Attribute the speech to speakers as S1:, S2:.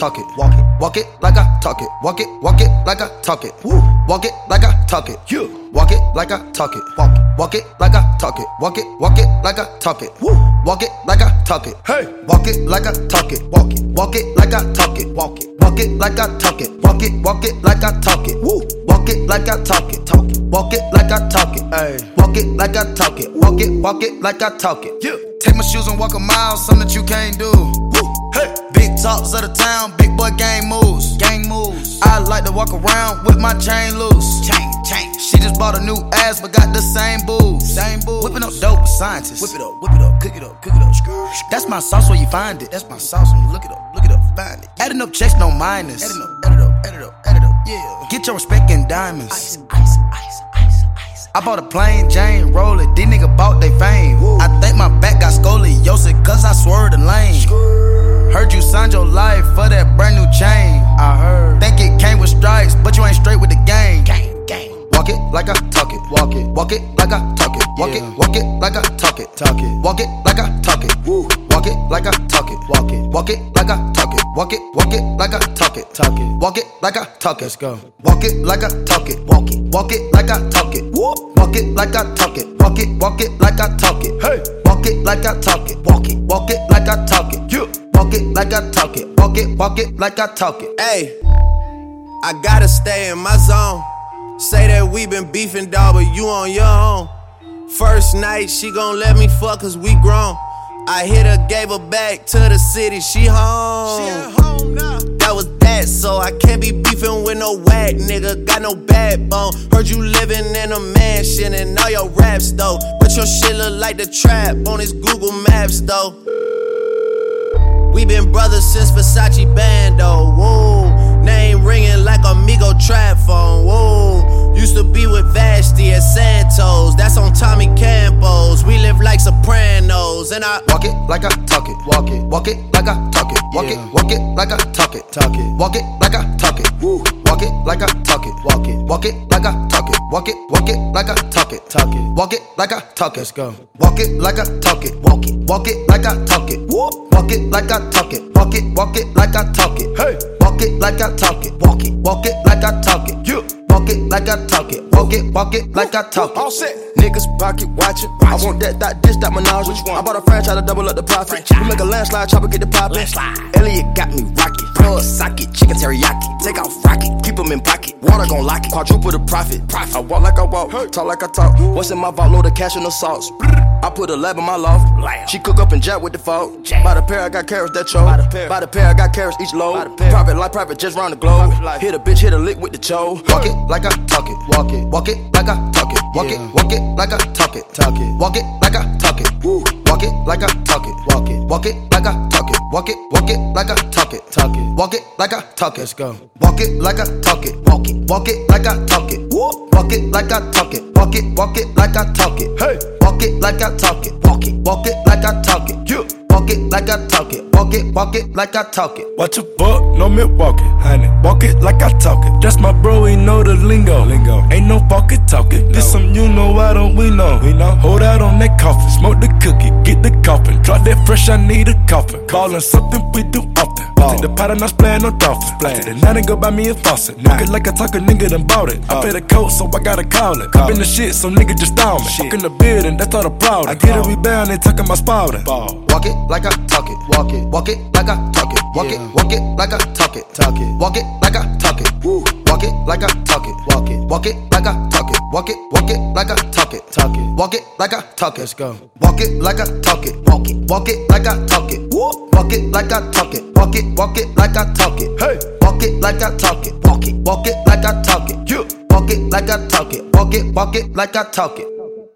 S1: talk it. Walk it like I talk it. Walk it like I talk it. Woo. Walk it like I talk it. You walk it like I talk it. Walk it like I talk it. Walk it like I talk it. Woo. Walk it like I talk it. Hey, walk it like I talk it. Walk it like I talk it. Walk it like I talk it. Walk it like I talk it. Woo. Walk it like I talk it. Walk it like I talk it. Hey, walk it like I talk it. Walk it like I talk it. Yeah. Take my shoes and walk a mile, something that you can't do. Woo. Hey. Big talks of the town, big boy gang moves. I like to walk around with my chain loose. Chain. She just bought a new ass, but got the same booze. Whipping up dope with scientists. Whip it up, cook it up. That's my sauce where you find it. That's my sauce when you look it up, find it. Adding up checks, no minus. Add it up, yeah. Get your respect in diamonds. Ice. I bought a plain Jane, roll it. These niggas bought they fame. Woo. I think my back got scoliosis, cause I swerved the lane. Heard you signed your life for that brand new chain. I heard. Think it came with stripes, but you ain't straight with the gang. Walk it like I talk it. Walk it like I talk it. Walk it like I talk it. Walk it like I talk it. Woo. Walk it like I talk it. Walk it like I talk it. Walk it like I talk it. Walk it like I talk it. Let's go. Walk it like I talk it. Walk it like I talk it. Woo. Walk it like I talk it. Walk it like I talk it. Hey. Walk it like I talk it. Walk it like I talk it. Yeah. Walk it like I talk it. Walk it like I talk it.
S2: Hey, I gotta stay in my zone. Say that we been beefing, dawg, but you on your own. First night, she gon' let me fuck cause we grown. I hit her, gave her back to the city, she home. She at home now. That was that, so I can't be beefing with no whack nigga, got no backbone. Heard you living in a mansion and all your raps though. But your shit look like the trap on his Google Maps though. We been brothers since Versace Bando, whoa. Name ringing like Amigo trap phone, whoa. Used to be with Vashti at Santos, that's on Tommy Campos. We live like Sopranos, and I
S1: walk it like I talk it. Walk it like I talk it. Walk it like I talk it. Walk it like I talk it. Woo. Walk it like I talk it. Walk it like I talk it. Walk it like I talk it. Walk it like I talk it. Let's go. Walk it like I talk it. Walk it like I talk it. Woo. Walk it like I talk it. Walk it like I talk it. Hey. Walk it like I talk it. Walk it like I talk it. Yeah. Walk it like I talk it. Walk it like I talk it.
S3: All set. Niggas pocket watching. I want that dish, that menage. Which one? I bought a franchise to double up the profit. We make a landslide, chopper get the poppin'. Elliot got me rocket. Plug socket, chicken teriyaki. Take off rocket, keep them in pocket. Water gon' lock it. Quadruple the profit. I walk like I walk, talk like I talk. What's in my vault? Load of cash and the sauce. I put a lab in my loft. She cook up and jack with the fault. By the pair, I got carrots that chose. By the pair, I got carrots each load. Private life, private just round the globe. Hit a bitch, hit a lick with the cho.
S1: Walk it like I talk it. Walk it like I talk it. Walk it like I talk it. Walk it like I talk it. Woo. Walk it like I talk it. Walk it like I talk it. Walk it like I talk it. Walk it like I talk it. Let's go. Walk it like I talk it. Walk it like I talk it. Woo. Walk it like I talk it. Walk it like I talk it. Hey. Walk it like I talk it. Walk it like I talk it. Yeah. Walk it like I talk it. Walk it like I talk it.
S4: Watch a buck, no Milwaukee, honey. Walk it like I talk it. That's my bro, he know the lingo. Ain't no walkie talking. This some you know, why don't we know? Hold out on that coffin, smoke the cookie, get the coffin. Drop that fresh, I need a coffin. Ballin' something we do often. Take the pot and I splash no dolphin. Take the night and go buy me a faucet. Walk it like I talk, a nigga done bought it. I pay the coat, so I gotta call it. I've been the shit, so nigga just down me. Walk in the building, that's all the problem. I get a rebound, they talking my spouting.
S1: Walk it like I talk it. Walk it like I talk it. Walk it like I talk it. Walk it like I talk it. Woo. Walk it like I talk it. Walk it like I talk it. Walk it like I talk it. Walk it like I talk it. Let's go. Walk it like I talk it. Walk it like I talk it. Woo. Walk it like I talk it. Walk it like I talk it. Hey. Walk it like I talk it. Walk it like I talk it. Yeah. Walk it like I talk it. Walk it like I talk it.